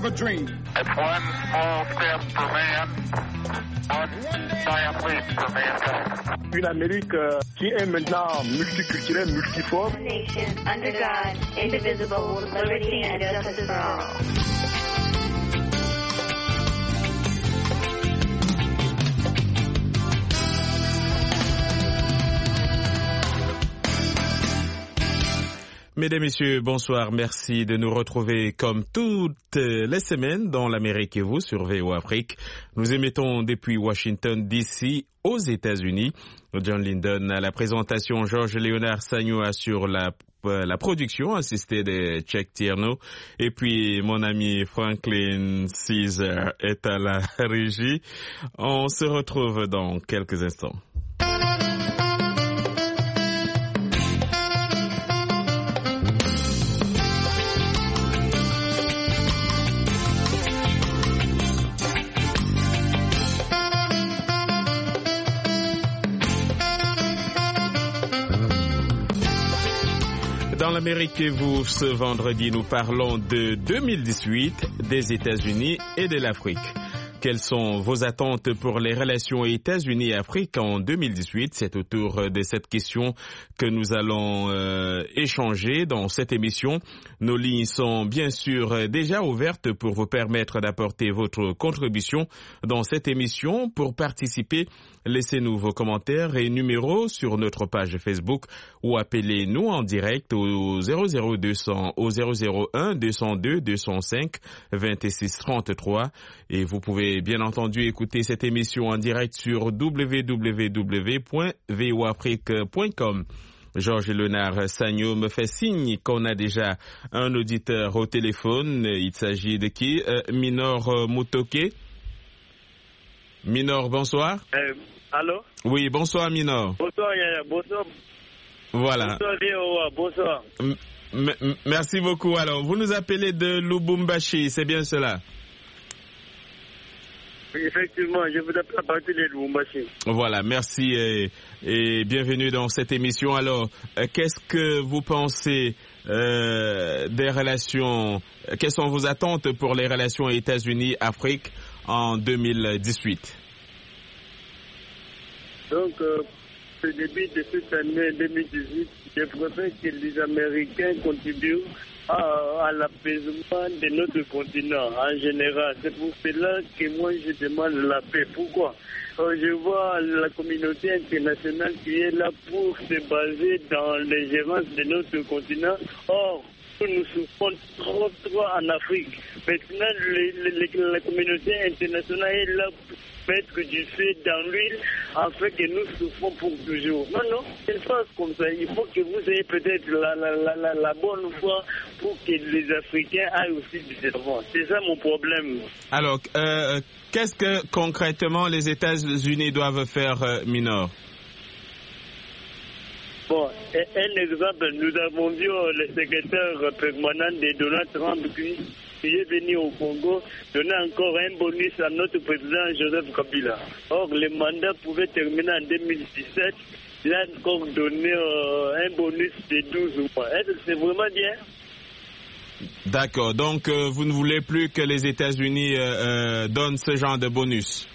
a dream. It's one small step for man, one giant leap for mankind. Une Amérique qui est maintenant multiculturelle, multiforme. Nation under God, indivisible, with liberty and justice for all. Mesdames, Messieurs, bonsoir. Merci de nous retrouver comme toutes les semaines dans l'Amérique et vous sur VOA Afrique. Nous émettons depuis Washington DC aux États-Unis. John Linden à la présentation, Georges Léonard Sagno assure la production assistée de Chuck Tierno. Et puis mon ami Franklin Caesar est à la régie. On se retrouve dans quelques instants. Dans l'Amérique et vous, ce vendredi, nous parlons de 2018, des États-Unis et de l'Afrique. Quelles sont vos attentes pour les relations États-Unis-Afrique en 2018? C'est autour de cette question que nous allons échanger dans cette émission. Nos lignes sont bien sûr déjà ouvertes pour vous permettre d'apporter votre contribution dans cette émission. Pour participer, laissez-nous vos commentaires et numéros sur notre page Facebook ou appelez-nous en direct au 00200 au 001 202 205 26 33 et vous pouvez bien entendu écouter cette émission en direct sur www.voafrique.com. Georges Léonard Sagno me fait signe qu'on a déjà un auditeur au téléphone. Il s'agit de qui? Minor Mutoke. Minor, bonsoir. Allô? Oui, bonsoir Minor. Bonsoir Yaya, bonsoir. Voilà. Bonsoir Léo, bonsoir. Merci beaucoup. Alors, vous nous appelez de Lubumbashi, c'est bien cela? Oui, effectivement, je vous appelle à partir de Lubumbashi. Voilà, merci et bienvenue dans cette émission. Alors, qu'est-ce que vous pensez des relations, quelles sont vos attentes pour les relations États-Unis-Afrique en 2018? Donc, le début de cette année 2018, je préfère que les Américains contribuent à l'apaisement de notre continent en général. C'est pour cela que moi je demande la paix. Pourquoi? Je vois la communauté internationale qui est là pour se baser dans l'ingérence de notre continent. Or, nous souffrons trop en Afrique. Maintenant, la communauté internationale est là pour mettre du feu dans l'huile afin que nous souffrons pour toujours. Non, c'est pas comme ça. Il faut que vous ayez peut-être la bonne foi pour que les Africains aillent aussi du devant. C'est ça mon problème. Alors, qu'est-ce que concrètement les États-Unis doivent faire, Minor? Bon, un exemple, nous avons vu le secrétaire permanent de Donald Trump qui est venu au Congo donner encore un bonus à notre président Joseph Kabila. Or, le mandat pouvait terminer en 2017. Il a encore donné un bonus de 12 mois. Est-ce que c'est vraiment bien? D'accord. Donc, vous ne voulez plus que les États-Unis donnent ce genre de bonus?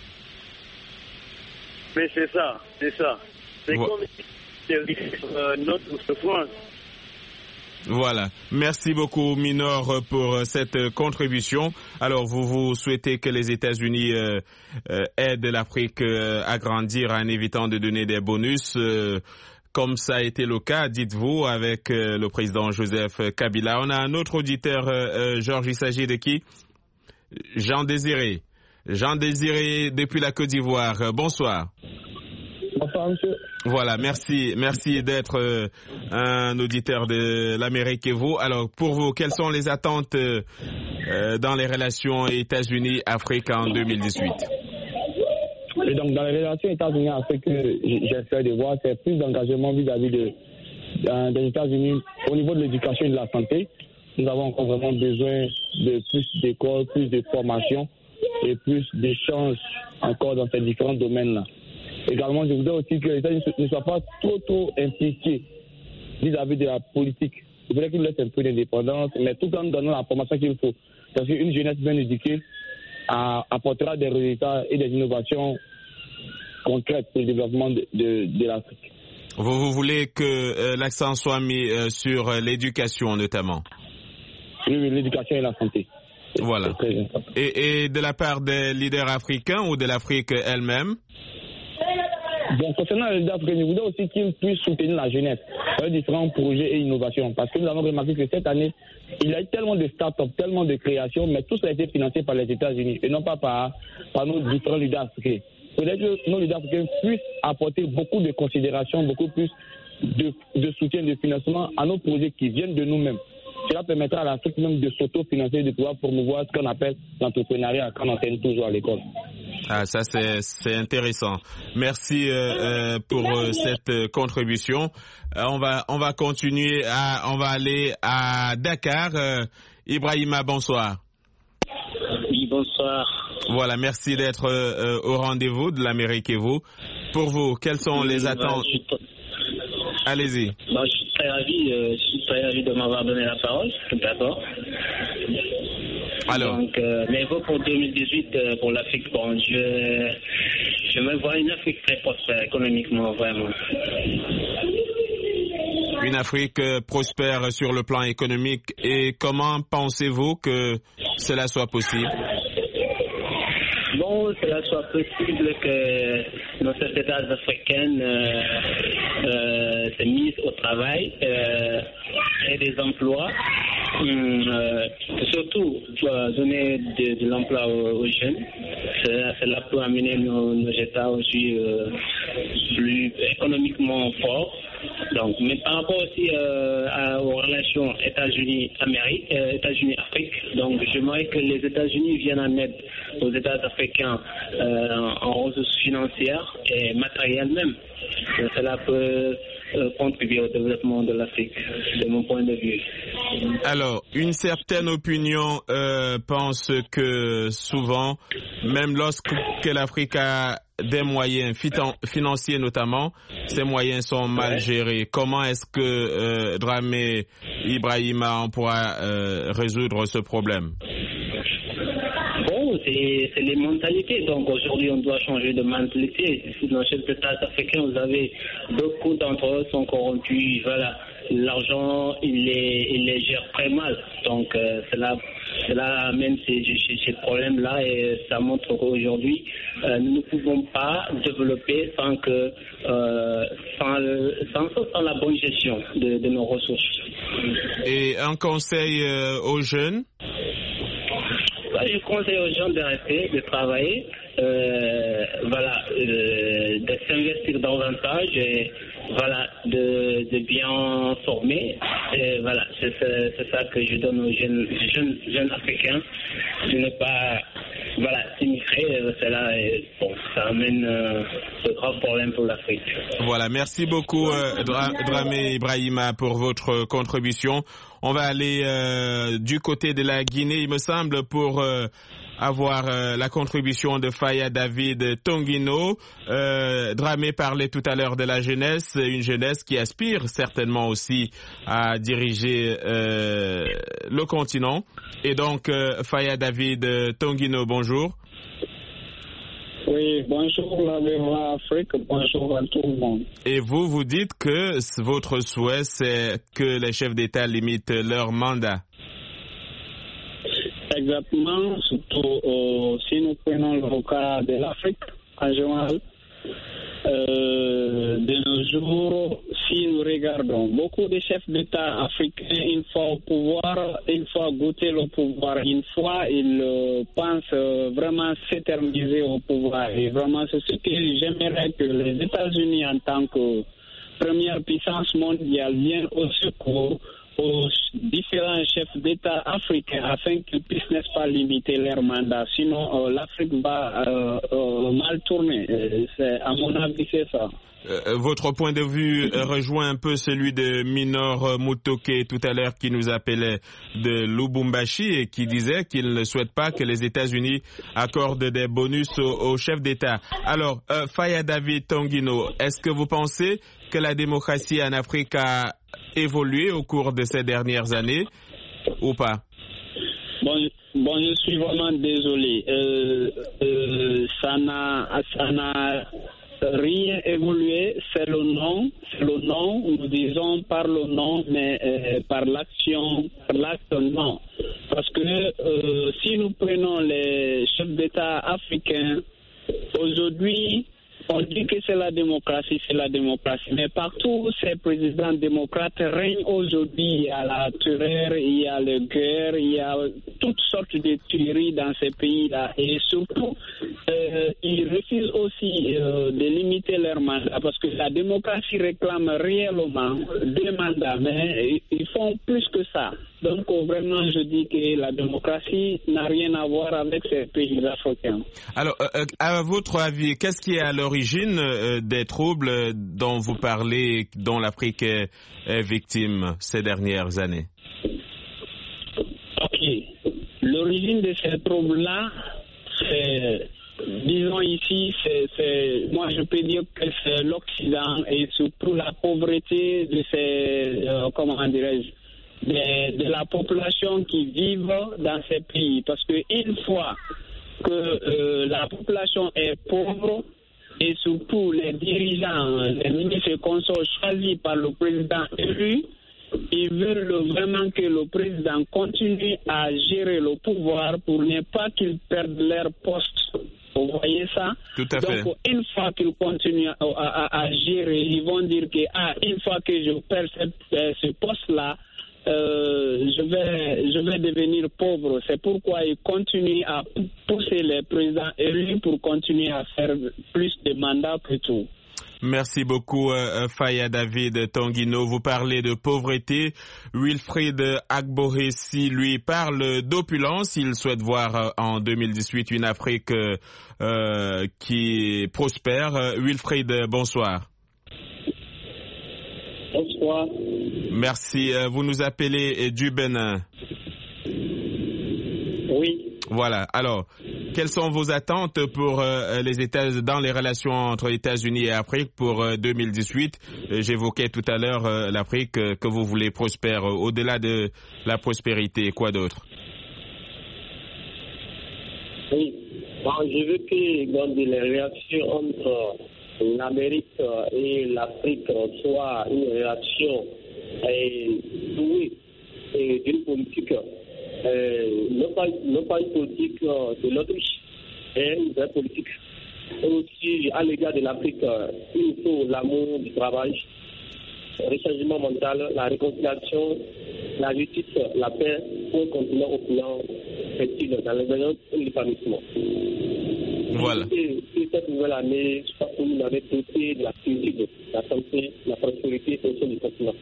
Mais c'est ça. C'est comme notre souffrance. Voilà. Merci beaucoup, Minor, pour cette contribution. Alors, vous souhaitez que les États-Unis aident l'Afrique à grandir en évitant de donner des bonus, comme ça a été le cas, dites-vous, avec le président Joseph Kabila. On a un autre auditeur, Georges, il s'agit de qui? Jean Désiré depuis la Côte d'Ivoire. Bonsoir. Bonsoir, monsieur. Voilà, merci d'être un auditeur de l'Amérique et vous. Alors, pour vous, quelles sont les attentes dans les relations États-Unis-Afrique en 2018? Et donc, dans les relations États-Unis-Afrique, j'essaie de voir, c'est plus d'engagement vis-à-vis des États-Unis au niveau de l'éducation et de la santé. Nous avons encore vraiment besoin de plus d'écoles, plus de formation et plus d'échanges encore dans ces différents domaines-là. Également, je voudrais aussi que les États-Unis ne soient pas trop impliqués vis-à-vis de la politique il faudrait qu'ils laissent un peu d'indépendance, mais tout en donnant la formation qu'il faut. Parce qu'une jeunesse bien éduquée apportera des résultats et des innovations concrètes pour le développement de l'Afrique. Vous voulez que l'accent soit mis sur l'éducation notamment? Oui, l'éducation et la santé. Voilà. Et de la part des leaders africains ou de l'Afrique elle-même? Bon, concernant les leaders africains, je voudrais aussi qu'ils puissent soutenir la jeunesse avec différents projets et innovations. Parce que nous avons remarqué que cette année, il y a eu tellement de start-up, tellement de créations, mais tout ça a été financé par les États-Unis et non pas par nos différents leaders africains. Peut-être que nos leaders africains puissent apporter beaucoup de considération, beaucoup plus de soutien, de financement à nos projets qui viennent de nous-mêmes. Cela permettra à l'Afrique même de s'auto-financer, de pouvoir promouvoir ce qu'on appelle l'entrepreneuriat quand on enseigne toujours à l'école. Ah, ça c'est intéressant. Merci pour cette contribution. On va continuer, on va aller à Dakar. Ibrahima, bonsoir. Oui, bonsoir. Voilà, merci d'être au rendez-vous de l'Amérique et vous. Pour vous, quelles sont les attentes? Allez-y. Je suis très ravi de m'avoir donné la parole, tout d'abord. Alors. Donc, mais pour 2018, pour l'Afrique, bon, je me vois une Afrique très prospère économiquement, vraiment. Une Afrique prospère sur le plan économique. Et comment pensez-vous que cela soit possible? Bon, cela soit possible que nos sociétés africaines se misent au travail et des emplois, surtout donner de l'emploi aux jeunes. Cela peut amener nos États aussi plus économiquement forts. Donc, mais par rapport aussi aux relations États-Unis-Amérique, États-Unis-Afrique, donc j'aimerais que les États-Unis viennent en aide aux États africains en ressources financières et matérielles même. Cela peut contribuer au développement de l'Afrique, de mon point de vue. Alors, une certaine opinion pense que souvent, même lorsque l'Afrique a des moyens financiers notamment, ces moyens sont mal gérés. Comment est-ce que Dramé Ibrahima on pourra résoudre ce problème? Bon, c'est les mentalités. Donc aujourd'hui, on doit changer de mentalité. Dans les États africains, vous avez beaucoup d'entre eux sont corrompus. Voilà, l'argent, il les gère très mal. Donc cela amène ces problèmes-là et ça montre qu'aujourd'hui, nous ne pouvons pas développer sans la bonne gestion de nos ressources. Et un conseil aux jeunes? Je conseille aux gens de rester, de travailler, de s'investir davantage et de bien former. Et voilà, c'est ça que je donne aux jeunes africains. De ne pas s'immigrer, ça amène de grands problèmes pour l'Afrique. Voilà, merci beaucoup Dramé Ibrahima pour votre contribution. On va aller du côté de la Guinée, il me semble, pour avoir la contribution de Faya David Tongino. Dramé parlait tout à l'heure de la jeunesse, une jeunesse qui aspire certainement aussi à diriger le continent. Et donc, Faya David Tongino, bonjour. Oui, bonjour la Afrique, bonjour à tout le monde. Et vous dites que votre souhait, c'est que les chefs d'État limitent leur mandat. Exactement, surtout si nous prenons le cas de l'Afrique en général. De nos jours, si nous regardons beaucoup de chefs d'État africains, une fois au pouvoir, une fois goûté le pouvoir, une fois ils pensent vraiment s'éterniser au pouvoir. Et vraiment, c'est ce que j'aimerais que les États-Unis, en tant que première puissance mondiale, viennent au secours aux différents chefs d'État africains afin qu'ils puissent, n'est-ce pas, limiter leur mandat. Sinon, l'Afrique va mal tourner. À mon avis, c'est ça. votre point de vue rejoint un peu celui de Minor Mutoke tout à l'heure qui nous appelait de Lubumbashi et qui disait qu'il ne souhaite pas que les États-Unis accordent des bonus aux chefs d'État. Alors, Faya David Tongino, est-ce que vous pensez que la démocratie en Afrique a évolué au cours de ces dernières années ou pas? Bon, je suis vraiment désolé. Ça n'a rien évolué. C'est le nom. Nous disons par le nom, mais par l'action, par l'acte, non. Parce que si nous prenons les chefs d'État africains, aujourd'hui, on dit que c'est la démocratie. Mais partout, ces présidents démocrates règnent aujourd'hui. Il y a la terreur, il y a la guerre, il y a toutes sortes de tueries dans ces pays-là. Et surtout, ils refusent aussi de limiter leur mandat parce que la démocratie réclame réellement 2 mandats, mais ils font plus que ça. Donc vraiment, je dis que la démocratie n'a rien à voir avec ces pays africains. Alors, à votre avis, qu'est-ce qui est à l'origine des troubles dont vous parlez, dont l'Afrique est victime ces dernières années? Ok. L'origine de ces troubles-là, disons ici, moi je peux dire que c'est l'Occident et surtout la pauvreté de ces, de la population qui vivent dans ces pays. Parce qu'une fois que la population est pauvre, et surtout les dirigeants, les ministres et consorts choisis par le président élu, ils veulent vraiment que le président continue à gérer le pouvoir pour ne pas qu'ils perdent leur poste. Vous voyez ça? Tout à fait. Donc, une fois qu'ils continuent à gérer, ils vont dire que une fois que je perds ce poste-là, je vais devenir pauvre. C'est pourquoi ils continuent à pousser les présidents élus pour continuer à faire plus de mandats plutôt. Merci beaucoup, Faya David Tongino. Vous parlez de pauvreté. Wilfried Agboressi, lui, parle d'opulence. Il souhaite voir en 2018 une Afrique qui prospère. Wilfried, bonsoir. Bonsoir. Merci. Vous nous appelez du Bénin. Oui. Voilà. Alors, quelles sont vos attentes pour les États dans les relations entre États-Unis et Afrique pour 2018? J'évoquais tout à l'heure l'Afrique que vous voulez prospère. Au-delà de la prospérité, quoi d'autre? Oui. Bon, je veux que les relations entre l'Amérique et l'Afrique soient une relation douée d'une politique. Non pas une politique de l'Autriche, mais une vraie politique. Et aussi, à l'égard de l'Afrique, il faut l'amour du travail, le rechargement mental, la réconciliation, la justice, la paix pour un continent opulent, fertile dans le et l'épanouissement. Voilà. Et cette nouvelle année, je crois que nous avons doté de la culture, la santé, la prospérité au sein du continent.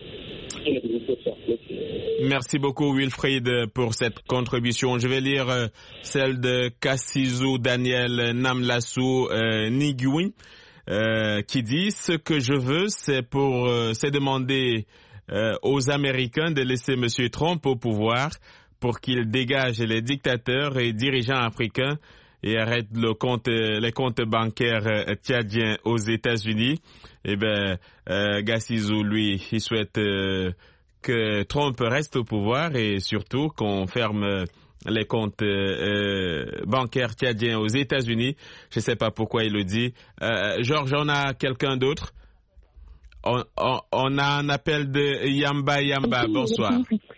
Merci beaucoup Wilfried pour cette contribution. Je vais lire celle de Kassizu Daniel Namlassou Nigui qui dit: ce que je veux, c'est demander aux Américains de laisser M. Trump au pouvoir pour qu'il dégage les dictateurs et dirigeants africains et arrête les comptes bancaires tchadiens aux États-Unis. Eh bien, Gassizou, lui, il souhaite que Trump reste au pouvoir et surtout qu'on ferme les comptes bancaires tchadiens aux États-Unis. Je ne sais pas pourquoi il le dit. Georges, on a quelqu'un d'autre? On a un appel de Yamba Yamba. Bonsoir.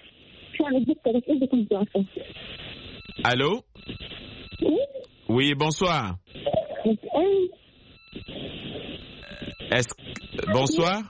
Allô? Oui, bonsoir. Bonsoir.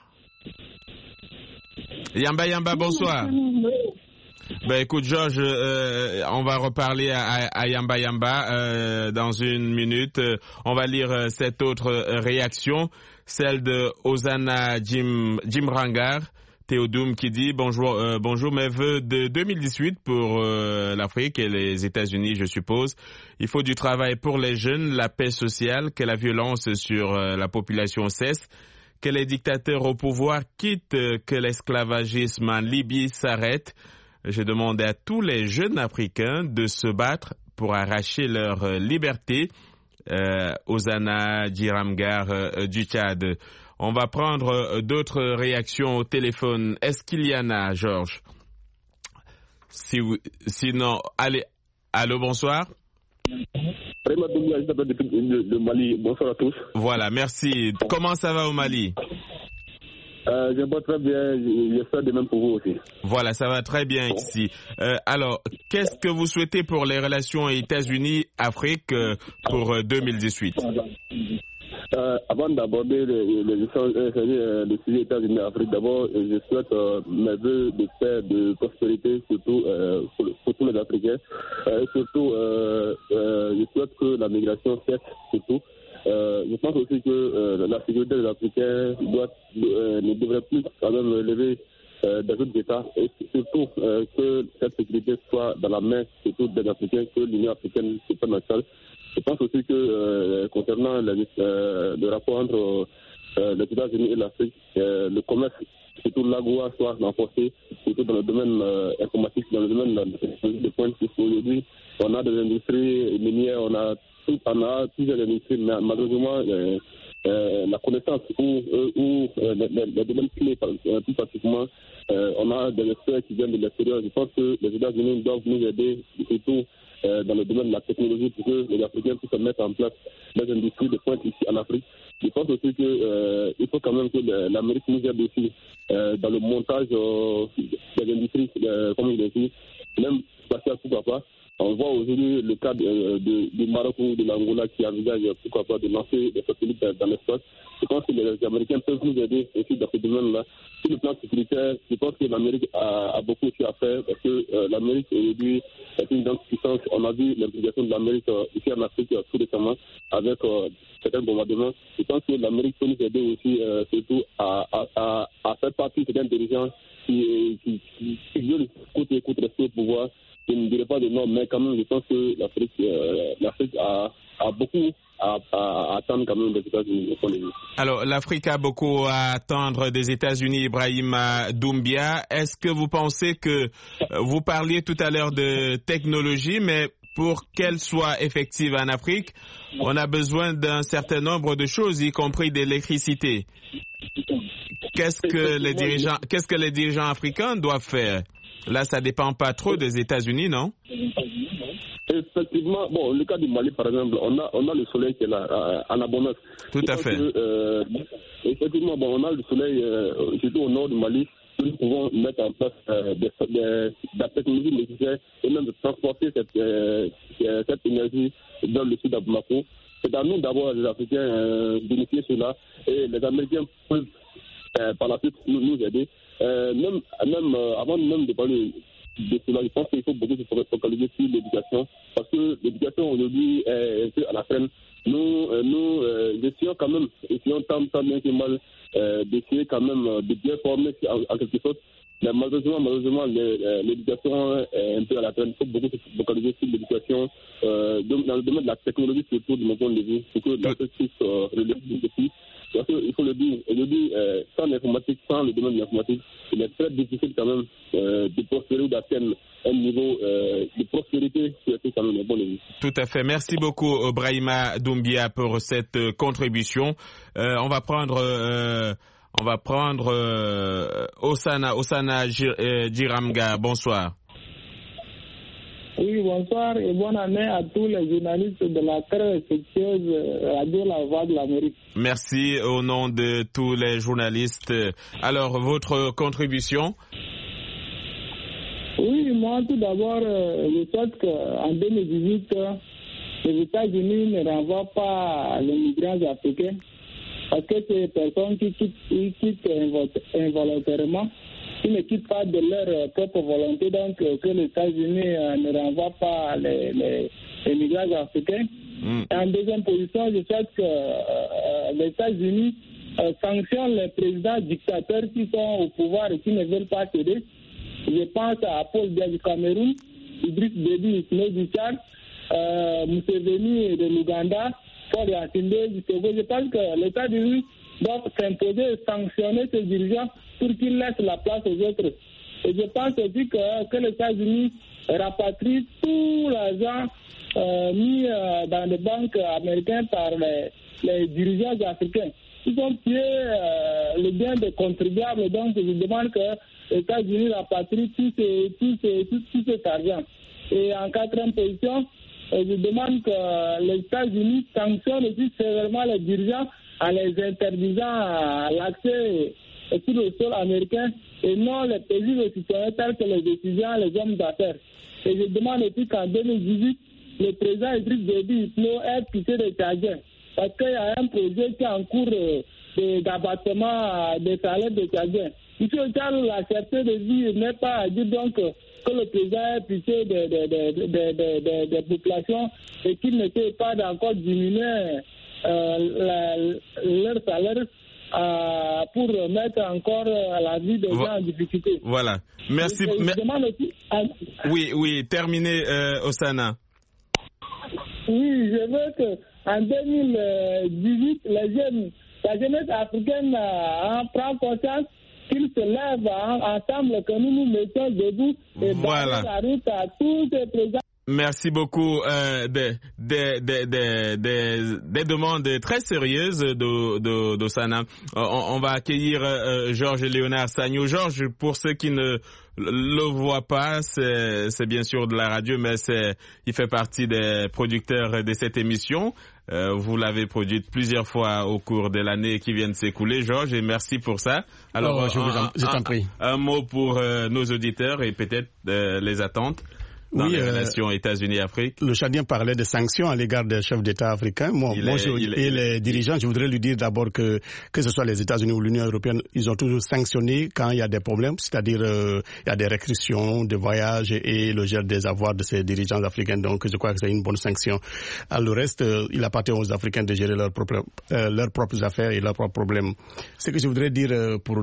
Yamba, bonsoir. Ben écoute Georges, on va reparler à Yamba dans une minute. On va lire cette autre réaction, celle de Osana Jimrangar Théodoum qui dit bonjour, mes vœux de 2018 pour l'Afrique et les États-Unis, je suppose. Il faut du travail pour les jeunes, la paix sociale, que la violence sur la population cesse, que les dictateurs au pouvoir quittent, que l'esclavagisme en Libye s'arrête. Je demande à tous les jeunes Africains de se battre pour arracher leur liberté. Osana Djiramgar du Tchad. On va prendre d'autres réactions au téléphone. Est-ce qu'il y en a, Georges? Sinon, allez. Allô, bonsoir. De Mali. Bonsoir à tous. Voilà, merci. Comment ça va au Mali? Je vais très bien, j'espère de même pour vous aussi. Voilà, ça va très bien ici. Alors, qu'est-ce que vous souhaitez pour les relations États-Unis-Afrique pour 2018? Avant d'aborder le sujet États-Unis-Afrique, d'abord, je souhaite mes vœux de paix, de prospérité, surtout pour tous les Africains. Surtout, je souhaite que la migration cesse, surtout. Je pense aussi que la sécurité des Africains ne devrait plus quand même relever des autres États et surtout que cette sécurité soit dans la main surtout des Africains, que l'Union africaine se prenne en charge. Je pense aussi que concernant le rapport entre les États-Unis et l'Afrique, le commerce, surtout l'AGOA, soit renforcé, surtout dans le domaine informatique, dans le domaine de la technologie de pointe. Aujourd'hui, on a des industries minières, on a plusieurs industries, mais malheureusement, la connaissance ou les domaines clés, plus particulièrement, on a des experts qui viennent de l'extérieur. Je pense que les États-Unis doivent nous aider, surtout dans le domaine de la technologie, pour que les Africains puissent mettre en place des industries de pointe ici en Afrique. Je pense aussi qu'il faut quand même que l'Amérique nous aide aussi dans le montage des industries, comme il a dit, même spatial, pourquoi pas. On voit aujourd'hui le cas du Maroc ou de l'Angola qui envisage, pourquoi pas, de lancer des satellites dans l'espace. Je pense que les Américains peuvent nous aider aussi dans ce domaine-là. Sur le plan sécuritaire, je pense que l'Amérique a beaucoup aussi à faire parce que l'Amérique aujourd'hui est une grande puissance. On a vu l'implication de l'Amérique ici en Afrique tout récemment avec certains bombardements. Je pense que l'Amérique peut nous aider aussi surtout à faire partie de certains dirigeants qui veulent coûte et coûte rester au pouvoir. Je ne dirais pas de nom, mais quand même, je pense que l'Afrique a beaucoup à attendre quand même des États-Unis. Alors, l'Afrique a beaucoup à attendre des États-Unis, Ibrahima Doumbia. Est-ce que vous pensez que vous parliez tout à l'heure de technologie, mais pour qu'elle soit effective en Afrique, on a besoin d'un certain nombre de choses, y compris d'électricité. Qu'est-ce que les dirigeants africains doivent faire? Là, ça dépend pas trop des États-Unis, non? Effectivement, bon, le cas du Mali, par exemple, on a le soleil qui est là, en abondance. Tout à fait. Effectivement, bon, on a le soleil, surtout au nord du Mali. Nous pouvons mettre en place la technologie nécessaire et même de transporter cette énergie dans le sud d'Abomako. C'est à nous d'abord, les Africains, d'initier cela et les Américains peuvent par la suite nous aider. Même avant même de parler de cela, je pense qu'il faut beaucoup se focaliser sur l'éducation parce que l'éducation aujourd'hui est un peu à la traîne. Nous essayons quand même, tant bien que mal, d'essayer quand même de bien former en quelque sorte. Mais malheureusement, l'éducation est un peu à la traîne. Il faut beaucoup se focaliser sur l'éducation dans le domaine de la technologie, surtout de mon point de vue, pour que l'Afrique puisse relever le défi. Parce qu'il faut le dire, aujourd'hui, sans l'informatique, sans le domaine de l'informatique, il est très difficile quand même de prospérer ou d'atteindre un niveau de prospérité qui est quand même un bon niveau. Tout à fait. Merci beaucoup, Brahima Doumbia, pour cette contribution. On va prendre Osana Djiramgar. Bonsoir. Oui, bonsoir et bonne année à tous les journalistes de la très respectueuse Radio La Voix de l'Amérique. Merci au nom de tous les journalistes. Alors, votre contribution? Oui, moi tout d'abord, je souhaite qu'en 2018, les États-Unis ne renvoient pas les migrants africains parce que ces personnes qui quittent involontairement, qui ne quittent pas de leur propre volonté, donc que les États-Unis ne renvoient pas les migrants africains. Et en deuxième position, je souhaite que les États-Unis sanctionnent les présidents dictateurs qui sont au pouvoir et qui ne veulent pas céder. Je pense à Paul Biya du Cameroun, Idriss Déby Itno du Tchad, Museveni de l'Ouganda, Paul Yacine du Togo. Je pense que les États-Unis doivent s'imposer et sanctionner ces dirigeants pour qu'ils laissent la place aux autres. Et je pense aussi que les États-Unis rapatrient tout l'argent mis dans les banques américaines par les dirigeants africains. Ils ont tué le bien des contribuables, donc je demande que les États-Unis rapatrient tout cet argent. Et en quatrième position, je demande que les États-Unis sanctionnent aussi sévèrement les dirigeants en les interdisant l'accès sur le sol américain et non les pays citoyens tels que les étudiants, les hommes d'affaires. Et je demande aussi qu'en 2018, le président Idriss Déby Itno ait pitié des Tchadiens. Parce qu'il y a un projet qui est en cours d'abattement des salaires des Tchadiens. Ici au Tchad, la cherté de vie n'est pas à dire donc que le président ait pitié des populations et qu'il n'essaie pas d'encore diminuer leur salaire pour mettre encore la vie des gens en difficulté. Voilà. Merci. Oui, terminez, Osana. Oui, je veux qu'en 2018, la jeunesse africaine prend conscience qu'ils se lèvent ensemble, que nous nous mettons debout et barrer la route à tous ces présidents. Merci beaucoup. Des demandes très sérieuses d'Osana. On va accueillir Georges Léonard Sagno. Georges, pour ceux qui ne le voient pas, c'est bien sûr de la radio, mais il fait partie des producteurs de cette émission. Vous l'avez produite plusieurs fois au cours de l'année qui vient de s'écouler, Georges, et merci pour ça. Alors, je t'en prie. Un mot pour nos auditeurs et peut-être les attentes dans les relations États-Unis-Afrique. Le Tchadien parlait de sanctions à l'égard des chefs d'État africains. Les dirigeants, je voudrais lui dire d'abord que ce soit les États-Unis ou l'Union européenne, ils ont toujours sanctionné quand il y a des problèmes, c'est-à-dire il y a des restrictions de voyage et le gel des avoirs de ces dirigeants africains. Donc je crois que c'est une bonne sanction. Le reste, il appartient aux Africains de gérer leurs propres affaires et leurs propres problèmes. Ce que je voudrais dire pour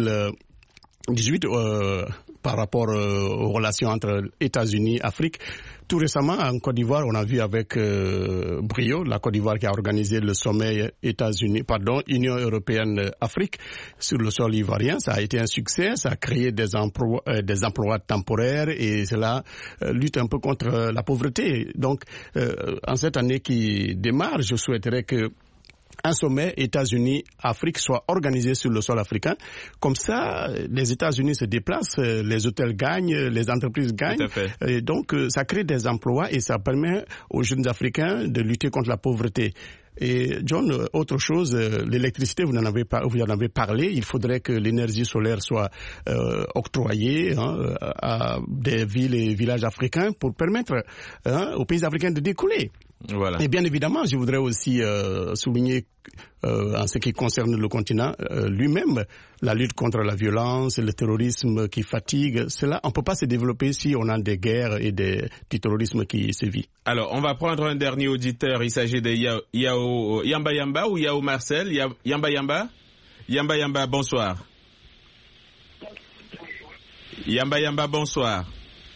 2018, par rapport aux relations entre États-Unis et Afrique. Tout récemment, en Côte d'Ivoire, on a vu avec brio la Côte d'Ivoire qui a organisé le sommet Union européenne-Afrique sur le sol ivoirien. Ça a été un succès, ça a créé des emplois temporaires et cela lutte un peu contre la pauvreté. Donc, en cette année qui démarre, je souhaiterais que un sommet États-Unis-Afrique soit organisé sur le sol africain. Comme ça, les États-Unis se déplacent, les hôtels gagnent, les entreprises gagnent. Tout à fait. Et donc, ça crée des emplois et ça permet aux jeunes Africains de lutter contre la pauvreté. Et John, autre chose, l'électricité, vous en avez parlé. Il faudrait que l'énergie solaire soit octroyée à des villes et villages africains pour permettre aux pays africains de décoller. Voilà. Et bien évidemment, je voudrais aussi souligner en ce qui concerne le continent lui-même, la lutte contre la violence, le terrorisme qui fatigue, cela, on ne peut pas se développer si on a des guerres et du terrorisme qui sévit. Alors, on va prendre un dernier auditeur, il s'agit de Yamba Yamba ou Yao Marcel. Yamba Yamba? Yamba Yamba, bonsoir. Yamba Yamba, bonsoir.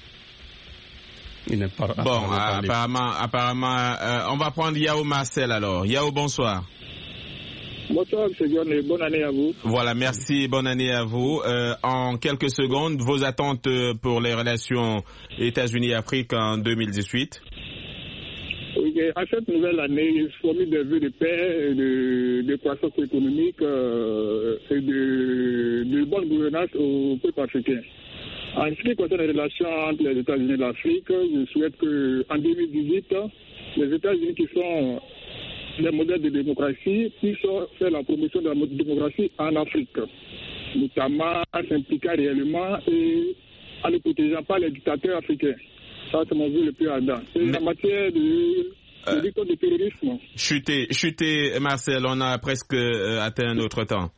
Apparemment, on va prendre Yao Marcel alors. Yao, bonsoir. Bonsoir, M. John, et bonne année à vous. Voilà, merci, bonne année à vous. En quelques secondes, vos attentes pour les relations États-Unis-Afrique en 2018? Oui, à cette nouvelle année, il faut mis des vœux de paix, de croissance économique et de bonne gouvernance au peuple africain. En ce qui concerne les relations entre les États-Unis et l'Afrique, je souhaite qu'en 2018, les États-Unis qui sont les modèles de démocratie puissent faire la promotion de la démocratie en Afrique, notamment en s'impliquant réellement et en ne protégeant pas les dictateurs africains. Ça, c'est mon vœu le plus ardent. Et en matière de lutte contre le terrorisme. Chutez, Marcel, on a presque atteint notre temps.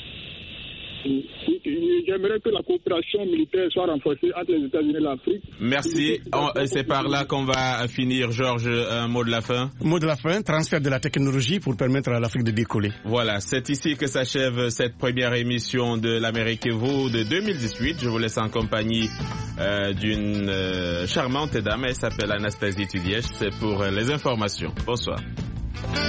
J'aimerais que la coopération militaire soit renforcée entre les États-Unis et l'Afrique. Merci. C'est par là qu'on va finir. Georges, un mot de la fin. Mot de la fin, transfert de la technologie pour permettre à l'Afrique de décoller. Voilà, c'est ici que s'achève cette première émission de l'Amérique et vous de 2018. Je vous laisse en compagnie d'une charmante dame. Elle s'appelle Anastasie Tudièche. C'est pour les informations. Bonsoir.